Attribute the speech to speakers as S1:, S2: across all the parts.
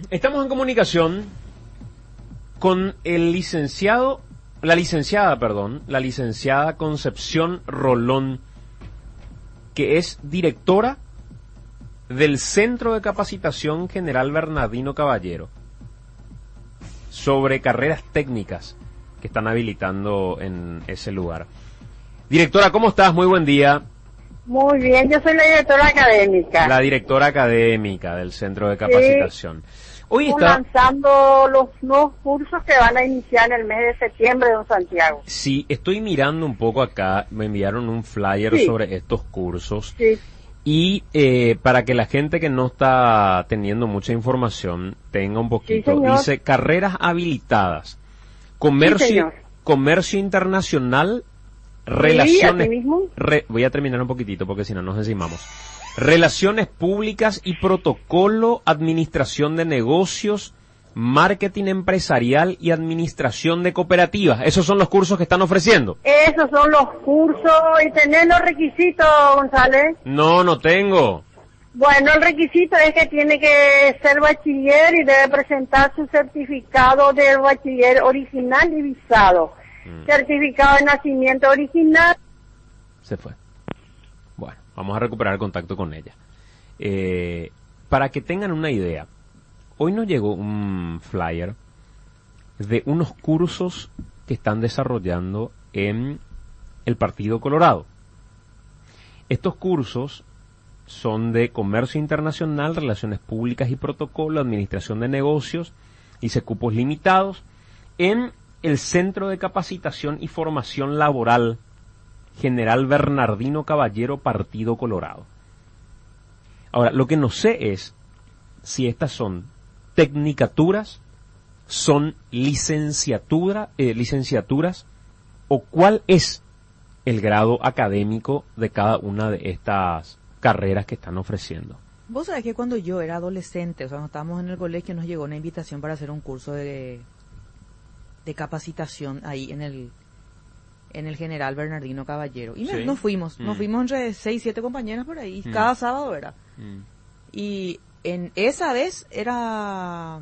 S1: Estamos en comunicación con la licenciada Concepción Rolón, que es directora del Centro de Capacitación General Bernardino Caballero, sobre carreras técnicas que están habilitando en ese lugar. Directora, ¿cómo estás? Muy buen día.
S2: Muy bien, yo soy la directora académica.
S1: La directora académica del Centro de Capacitación.
S2: Sí,
S1: hoy está
S2: lanzando los nuevos cursos que van a iniciar en el mes de septiembre, don Santiago.
S1: Sí, estoy mirando un poco acá, me enviaron un flyer sobre estos cursos.
S2: Sí.
S1: Y para que la gente que no está teniendo mucha información tenga un poquito,
S2: Sí,
S1: dice carreras habilitadas, comercio internacional, relaciones, voy a terminar un poquitito porque si no nos encimamos, relaciones públicas y protocolo, administración de negocios, marketing empresarial y administración de cooperativas. Esos son los cursos que están ofreciendo.
S2: Esos son los cursos. ¿Y tenés los requisitos, González?
S1: No tengo.
S2: Bueno, el requisito es que tiene que ser bachiller y debe presentar su certificado de bachiller original y visado. Certificado de nacimiento original.
S1: Se fue. Bueno, vamos a recuperar el contacto con ella. Para que tengan una idea, hoy nos llegó un flyer de unos cursos que están desarrollando en el Partido Colorado. Estos cursos son de comercio internacional, relaciones públicas y protocolo, administración de negocios, dice cupos limitados, en el Centro de Capacitación y Formación Laboral General Bernardino Caballero, Partido Colorado. Ahora, lo que no sé es si estas son tecnicaturas, son licenciaturas, o cuál es el grado académico de cada una de estas carreras que están ofreciendo.
S3: Vos sabés que cuando yo era adolescente, o sea, cuando estábamos en el colegio, nos llegó una invitación para hacer un curso de capacitación ahí en el General Bernardino Caballero. Y
S1: ¿Sí?
S3: nos fuimos entre 6, 7 compañeras por ahí, cada sábado era. Y en esa vez era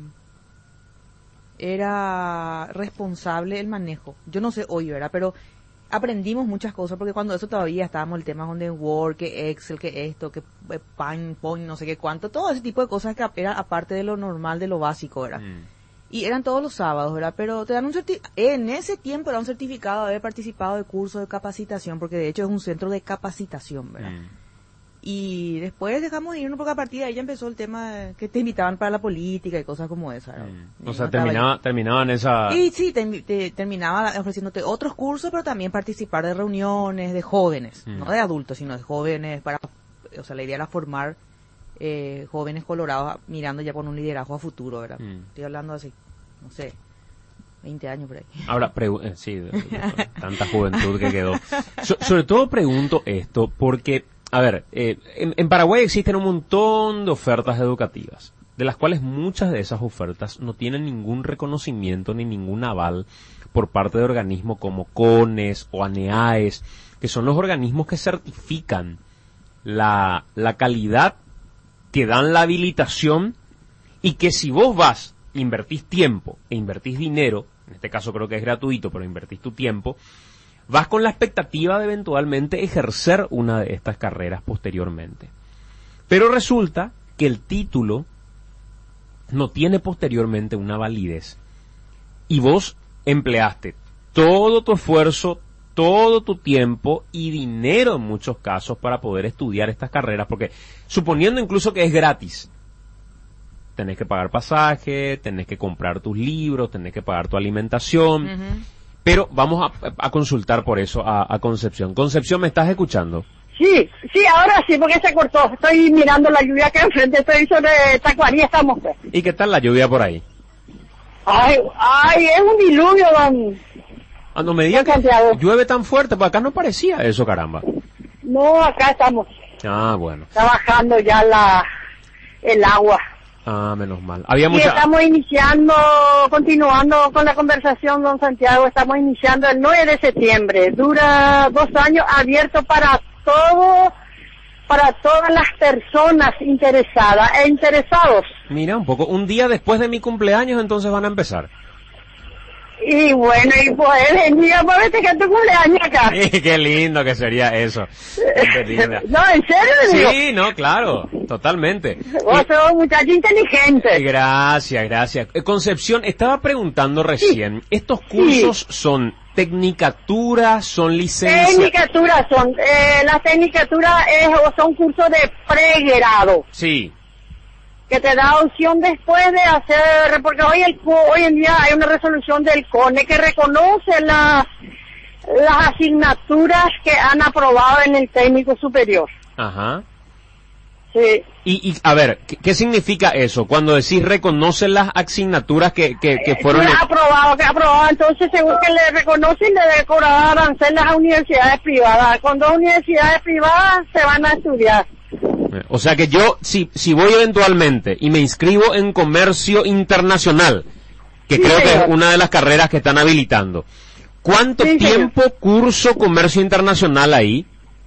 S3: responsable el manejo. Yo no sé hoy, ¿verdad? Pero aprendimos muchas cosas, porque cuando eso todavía estábamos el tema con The Word, que Excel, que esto, que PowerPoint, no sé qué cuánto, todo ese tipo de cosas que era aparte de lo normal, de lo básico, ¿verdad? Y eran todos los sábados, ¿verdad? Pero te dan en ese tiempo era un certificado de haber participado de cursos de capacitación, porque de hecho es un centro de capacitación, ¿verdad? Y después dejamos de irnos porque a partir de ahí ya empezó el tema que te invitaban para la política y cosas como esa, ¿verdad?
S1: O sea, terminaban esa...
S3: Y sí, te terminaba ofreciéndote otros cursos, pero también participar de reuniones de jóvenes, no de adultos, sino de jóvenes, o sea, la idea era formar jóvenes colorados mirando ya con un liderazgo a futuro, ¿verdad? Estoy hablando así, no sé, 20 años por ahí.
S1: Ahora, sí, tanta juventud que quedó. Sobre todo pregunto esto porque, a ver, en Paraguay existen un montón de ofertas educativas, de las cuales muchas de esas ofertas no tienen ningún reconocimiento ni ningún aval por parte de organismos como CONES o ANEAES, que son los organismos que certifican la calidad, que dan la habilitación, y que si vos vas, invertís tiempo e invertís dinero, en este caso creo que es gratuito, pero invertís tu tiempo, vas con la expectativa de eventualmente ejercer una de estas carreras posteriormente. Pero resulta que el título no tiene posteriormente una validez. Y vos empleaste todo tu esfuerzo, todo tu tiempo y dinero en muchos casos para poder estudiar estas carreras, porque suponiendo incluso que es gratis, tenés que pagar pasaje, tenés que comprar tus libros, tenés que pagar tu alimentación. Pero vamos a consultar por eso a Concepción. Concepción, ¿me estás escuchando?
S2: Sí, ahora sí, porque se cortó. Estoy mirando la lluvia que enfrente, estoy sobre Tacuarí, estamos pues.
S1: ¿Y qué tal la lluvia por ahí?
S2: Ay, es un diluvio, don.
S1: No me digas que llueve tan fuerte, porque acá no parecía eso, caramba.
S2: No, acá estamos.
S1: Bueno.
S2: Trabajando ya el agua.
S1: Menos mal. Había
S2: y estamos continuando con la conversación, don Santiago, estamos iniciando el 9 de septiembre. Dura 2 años, abierto para todo para todas las personas interesadas e interesados.
S1: Mira, un poco, un día después de mi cumpleaños entonces van a empezar.
S2: Y bueno, y pues venir a verte que es tu cumpleaños acá.
S1: Qué lindo que sería eso.
S2: No, en serio, digo.
S1: Sí, no, claro, totalmente.
S2: Vos sos un muchacho inteligente.
S1: Gracias. Concepción, estaba preguntando recién, ¿estos cursos son tecnicaturas, son licencias?
S2: Tecnicaturas son, las tecnicaturas son cursos de pregrado.
S1: Sí.
S2: Que te da opción después de hacer, porque hoy en día hay una resolución del CONE que reconoce las asignaturas que han aprobado en el técnico superior.
S1: Ajá.
S2: Sí.
S1: Y a ver, ¿qué significa eso? Cuando decís reconoce las asignaturas que fueron...
S2: Que aprobado, entonces según que le reconocen, le debe cobrar aranceles a universidades privadas. Con 2 universidades privadas se van a estudiar.
S1: O sea que yo, si voy eventualmente y me inscribo en comercio internacional, que
S2: sí,
S1: creo que es una de las carreras que están habilitando, ¿cuánto tiempo curso comercio internacional ahí?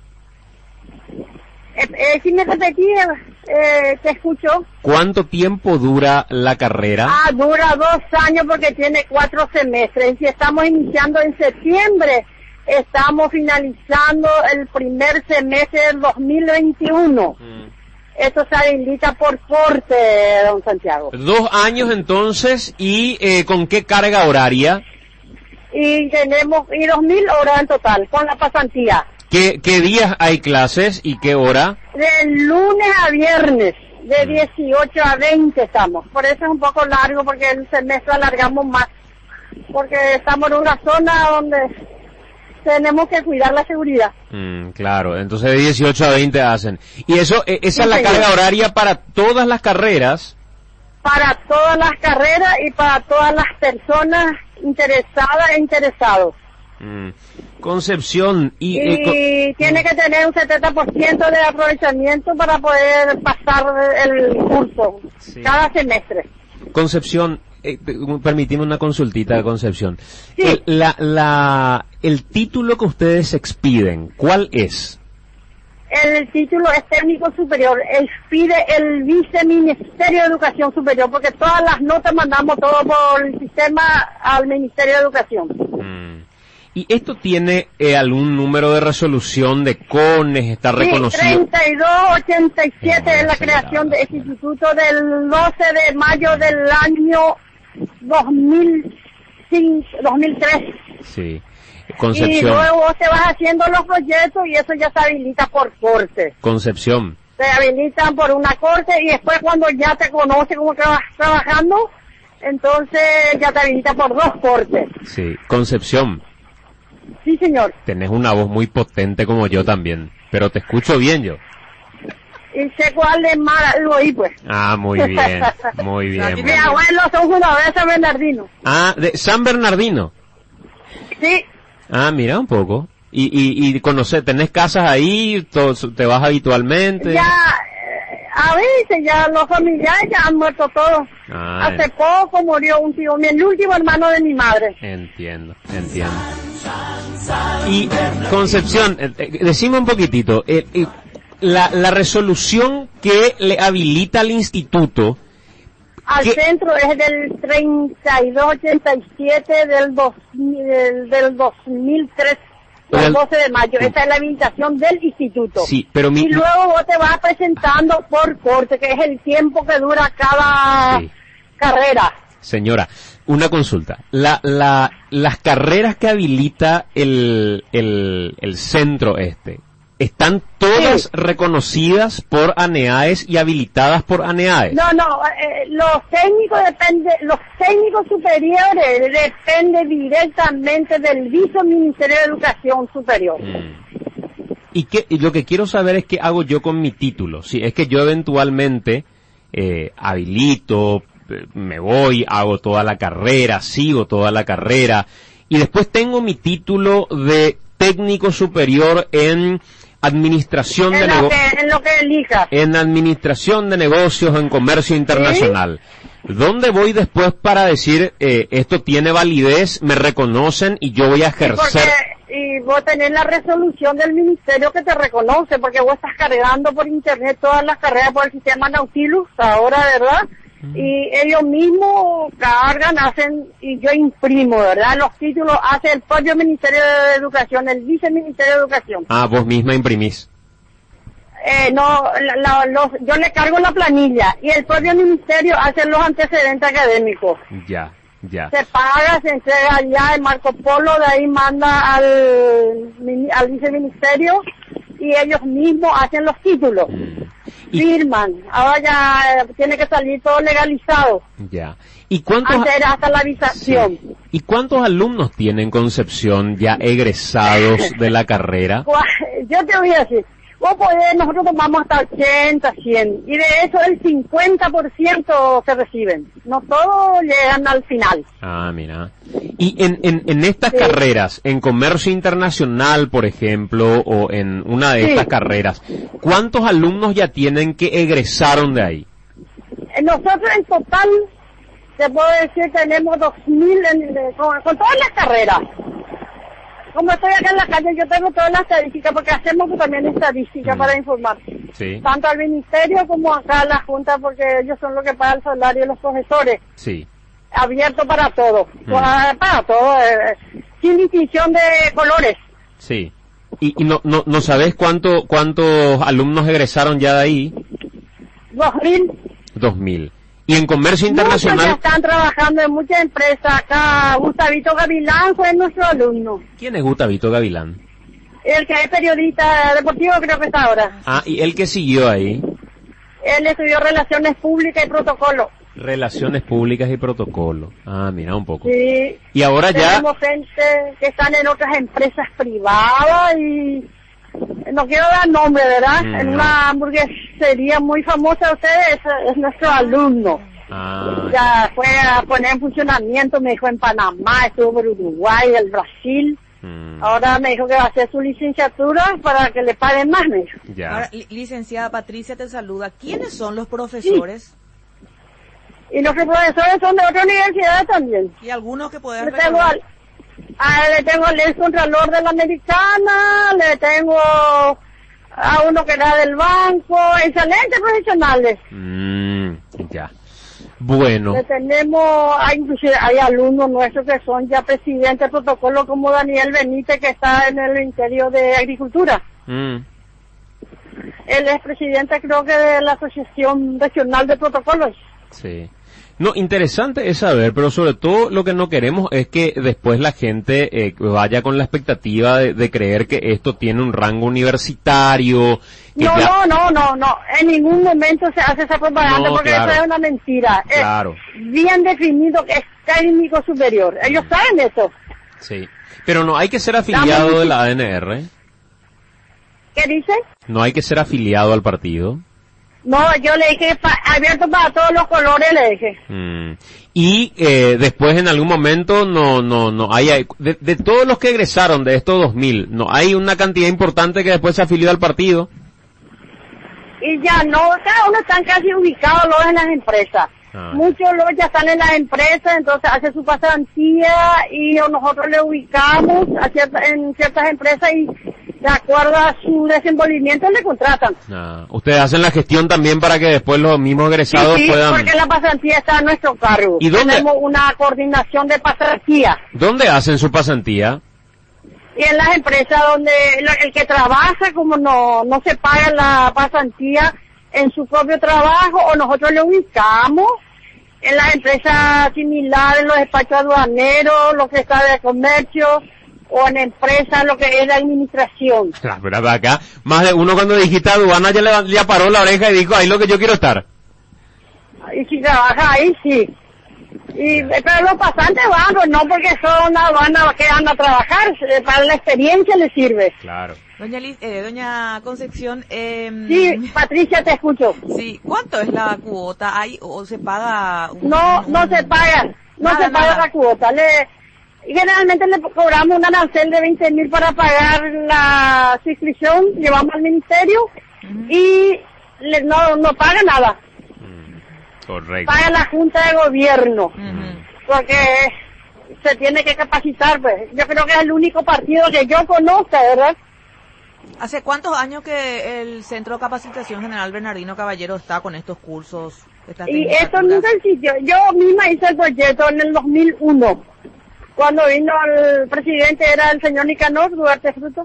S2: Si me repetías, te escucho.
S1: ¿Cuánto tiempo dura la carrera?
S2: Dura 2 años porque tiene 4 semestres. Y si estamos iniciando en septiembre, estamos finalizando el primer semestre del 2021. Esto se habilita por corte, don Santiago.
S1: 2 años entonces, ¿y con qué carga horaria?
S2: Y tenemos 2.000 horas en total, con la pasantía.
S1: ¿Qué días hay clases y qué hora?
S2: De lunes a viernes, de 18 a 20 estamos. Por eso es un poco largo, porque el semestre alargamos más. Porque estamos en una zona donde tenemos que cuidar la seguridad.
S1: Claro, entonces de 18 a 20 hacen. ¿Y eso, esa es la carga horaria para todas las carreras?
S2: Para todas las carreras y para todas las personas interesadas e interesados.
S1: Concepción,
S2: y tiene que tener un 70% de aprovechamiento para poder pasar el curso, cada semestre.
S1: Concepción, permíteme una consultita, Concepción.
S2: Sí.
S1: El título que ustedes expiden, ¿cuál es?
S2: El título es técnico superior, expide el viceministerio de Educación Superior, porque todas las notas mandamos todo por el sistema al Ministerio de Educación.
S1: ¿Y esto tiene algún número de resolución de CONES? ¿Está reconocido?
S2: Sí, 3287 es la creación de este instituto del 12 de mayo del año 2003.
S1: Sí. Concepción.
S2: Y luego te vas haciendo los proyectos y eso ya se habilita por corte.
S1: Concepción.
S2: Se habilitan por una corte y después cuando ya te conoce cómo que vas trabajando, entonces ya te habilita por 2 cortes.
S1: Sí. Concepción.
S2: Sí, señor.
S1: Tenés una voz muy potente como yo también, pero te escucho bien yo.
S2: Y sé cuál es más lo oí, pues.
S1: Muy bien, muy bien.
S2: Mi abuelo son jugadores de San Bernardino.
S1: De San Bernardino.
S2: Sí.
S1: Mira un poco. Y tenés casas ahí, te vas habitualmente.
S2: Ya, a veces ya los familiares ya han muerto todos. Hace poco murió un tío, el último hermano de mi madre.
S1: Entiendo. Y Concepción, decime un poquitito, la resolución que le habilita al instituto
S2: al centro es del 3287 del 2003, el 12 de mayo. Esa es la habilitación del instituto.
S1: Sí, pero
S2: y luego vos te vas presentando por corte, que es el tiempo que dura cada carrera.
S1: Señora, una consulta. Las carreras que habilita el centro ¿están todas reconocidas por ANEAES y habilitadas por ANEAES?
S2: No, los técnicos superiores dependen directamente del Viceministerio de Educación Superior.
S1: Y lo que quiero saber es qué hago yo con mi título. Si es que yo eventualmente habilito, me voy, hago toda la carrera, sigo toda la carrera, y después tengo mi título de técnico superior en administración de negocios.
S2: En lo que elijas.
S1: En administración de negocios, en comercio internacional. ¿Sí? ¿Dónde voy después para decir, esto tiene validez, me reconocen y yo voy a ejercer?
S2: y vos tenés la resolución del ministerio que te reconoce, porque vos estás cargando por internet todas las carreras por el sistema Nautilus ahora, ¿verdad? Y ellos mismos cargan, hacen, y yo imprimo, ¿verdad? Los títulos hace el propio Ministerio de Educación, el Viceministerio de Educación.
S1: Ah, vos misma imprimís.
S2: Yo le cargo la planilla y el propio ministerio hace los antecedentes académicos.
S1: Ya.
S2: Se paga, se entrega allá en Marco Polo, de ahí manda al viceministerio y ellos mismos hacen los títulos. Firman. Ahora ya tiene que salir todo legalizado.
S1: Ya. ¿Y cuántos?
S2: Antes era hasta la avisación.
S1: Sí. ¿Y cuántos alumnos tienen Concepción ya egresados de la carrera?
S2: Yo te voy a decir, nosotros tomamos hasta 80, 100, y de eso el 50% se reciben. No todos llegan al final.
S1: Ah, mira. Y en estas carreras, en comercio internacional, por ejemplo, o en una de estas carreras, ¿cuántos alumnos ya tienen que egresaron de ahí?
S2: Nosotros en total, te puedo decir, tenemos 2.000 con todas las carreras. Como estoy acá en la calle, yo tengo todas las estadísticas, porque hacemos también estadísticas para informar.
S1: Sí.
S2: Tanto al ministerio como acá a la Junta, porque ellos son los que pagan el salario de los profesores.
S1: Sí.
S2: Abierto para todo. Para todo, sin distinción de colores.
S1: Sí. ¿Y no sabés cuántos alumnos egresaron ya de ahí?
S2: 2.000.
S1: 2.000. ¿Y en comercio internacional?
S2: Muchos ya están trabajando en muchas empresas. Acá Gustavito Gavilán fue nuestro alumno.
S1: ¿Quién es Gustavito Gavilán?
S2: El que es periodista deportivo, creo que está ahora.
S1: Ah, ¿y él que siguió ahí?
S2: Él estudió Relaciones Públicas y Protocolo.
S1: Relaciones Públicas y Protocolo. Ah, mira un poco.
S2: Sí.
S1: Y ahora ya...
S2: Tenemos gente que están en otras empresas privadas y... No quiero dar nombre, ¿verdad? En una hamburguesería muy famosa de ustedes, es nuestro alumno. Ya fue a poner en funcionamiento, me dijo en Panamá, estuvo por Uruguay, el Brasil. Ahora me dijo que va a hacer su licenciatura para que le paguen más, me dijo.
S1: Ya.
S3: Ahora, licenciada Patricia te saluda. ¿Quiénes son los profesores?
S2: Sí. Y los profesores son de otra universidad también.
S3: ¿Y algunos que pueden
S2: le tengo al ex contralor de la Americana, le tengo a uno que era del banco, excelentes profesionales.
S1: Ya. Bueno.
S2: Le tenemos, inclusive hay alumnos nuestros que son ya presidentes de protocolo, como Daniel Benítez, que está en el Ministerio de Agricultura. Él es presidente, creo que, de la Asociación Regional de Protocolos.
S1: Sí. No, interesante es saber, pero sobre todo lo que no queremos es que después la gente vaya con la expectativa de creer que esto tiene un rango universitario.
S2: No, en ningún momento se hace esa propaganda, porque eso es una mentira.
S1: Claro.
S2: Es bien definido que es técnico superior. Ellos saben eso.
S1: Sí, pero no hay que ser afiliado de la ANR.
S2: ¿Qué dice?
S1: No hay que ser afiliado al partido.
S2: No, yo le dije abierto para todos los colores, le dije.
S1: Y después en algún momento no hay de todos los que egresaron de estos 2.000, no hay una cantidad importante que después se afilió al partido.
S2: Y ya no, cada uno están casi ubicados los en las empresas. Muchos los ya están en las empresas, entonces hace su pasantía y nosotros le ubicamos en ciertas empresas y de acuerdo a su desenvolvimiento le contratan.
S1: Ustedes hacen la gestión también para que después los mismos egresados puedan...
S2: Sí, porque la pasantía está a nuestro cargo.
S1: ¿Y dónde?
S2: Tenemos una coordinación de pasantía.
S1: ¿Dónde hacen su pasantía?
S2: Y en las empresas donde el que trabaja, como no se paga la pasantía en su propio trabajo, o nosotros le ubicamos en las empresas similares, los despachos aduaneros, lo que está de comercio, o en empresas, lo que es la administración.
S1: Pero acá, más de uno cuando dijiste aduana ya paró la oreja y dijo, ahí lo que yo quiero estar.
S2: Y si trabaja ahí, sí. Pero los pasantes van, pues no porque son aduanas que van a trabajar, para la experiencia les sirve.
S1: Claro.
S3: Doña Concepción,
S2: sí, Patricia, te escucho.
S3: Sí, ¿cuánto es la cuota? ¿Hay o se paga?
S2: No se paga, se paga la cuota. Generalmente le cobramos un arancel de 20.000 para pagar la suscripción, llevamos al ministerio y no paga nada.
S1: Correcto.
S2: Paga la Junta de Gobierno, porque se tiene que capacitar, pues. Yo creo que es el único partido que yo conozco, ¿verdad?
S3: ¿Hace cuántos años que el Centro de Capacitación General Bernardino Caballero está con estos cursos?
S2: Y esto nunca existió. Yo misma hice el proyecto en el 2001. Cuando vino el presidente era el señor Nicanor Duarte Fruto.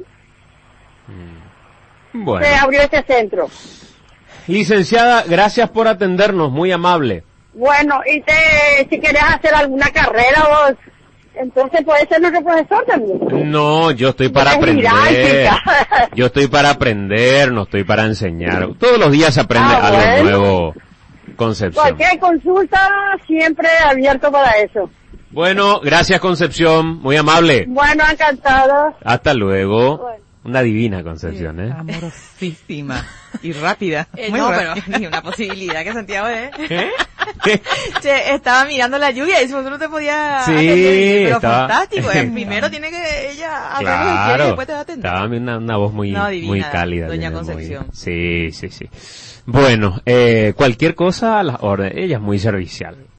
S1: Bueno.
S2: Se abrió este centro.
S1: Licenciada, gracias por atendernos, muy amable.
S2: Bueno, y si querés hacer alguna carrera vos, entonces puedes ser nuestro profesor también.
S1: No, yo estoy para aprender. Yo estoy para aprender, no estoy para enseñar. Todos los días se aprende algo nuevo, Concepción.
S2: Cualquier consulta, siempre abierto para eso.
S1: Bueno, gracias Concepción, muy amable.
S2: Bueno, encantada.
S1: Hasta luego.
S2: Bueno.
S1: Una divina Concepción, ¿eh?
S4: Amorosísima y rápida. Muy
S3: no,
S4: rápida.
S3: pero ni una posibilidad que Santiago Che, estaba mirando la lluvia y eso no te podía atender, pero
S1: estaba...
S3: fantástico, primero tiene que ella hacer
S1: Claro,
S3: y después te va a atender.
S1: estaba una voz muy,
S3: divina,
S1: muy cálida.
S3: doña
S1: muy-
S3: Concepción.
S1: Sí. Bueno, cualquier cosa a las órdenes, ella es muy servicial.